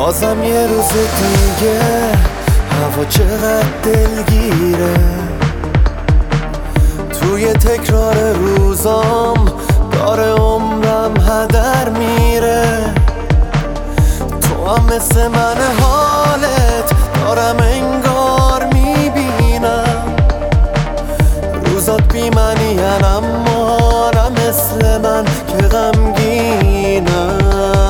بازم یه روز دیگه هوا چقدر دلگیره، توی تکرار روزام داره عمرم هدر میره. تو هم مثل من حالت دارم انگار میبینم، روزات بی معنی اما نه مثل من که غمگینم.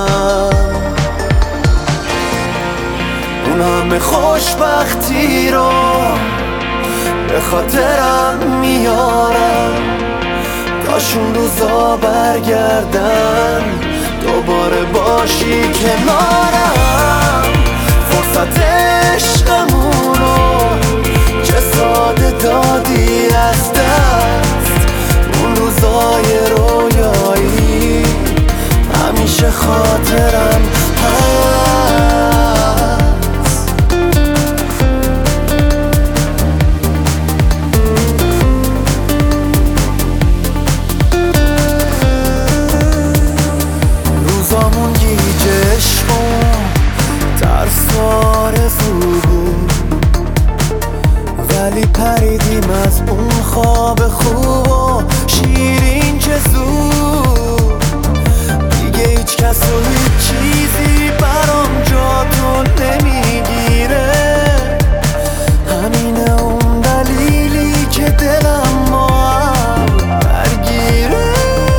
اون همه خوشبختی رو به خاطرم میارم، کاش اون روزا برگردن دوباره باشی کنارم. فرصت عشقمونو چه ساده دادی از دست، اون روزای رویایی همیشه خاطرم هست. روزامون گیج عشق و ترس و آرزو بود، ولی پریدیم از اون خواب خوب و شیرین که زود. دیگه هیچ کس و هیچ چیزی برام جا تو نمیگیره، همینه اون دلیلی که دلم ما هم درگیره.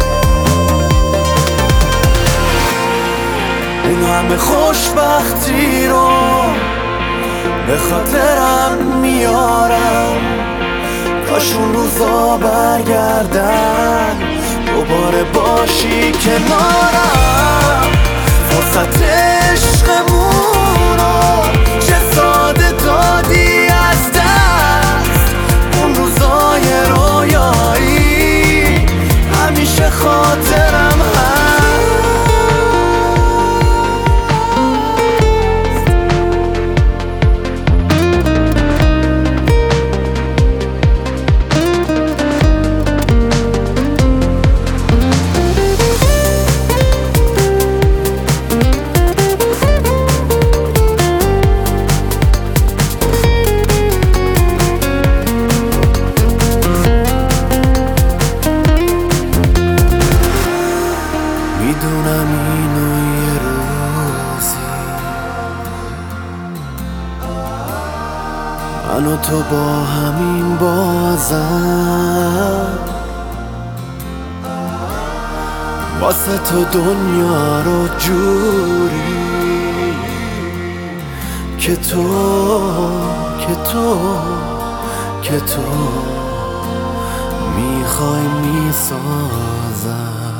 اون همه خوشبختی رو به خاطرم میارم، کاش اون روزا برگردن دوباره باشی کنارم. فرصت عشقمونو چه ساده دادی از دست، اون روزای رویایی همیشه خاطرم هست. میدونم اینو یه روزی من و تو با همین بازم واسه تو دنیا رو جوری که تو میخوای میسازم.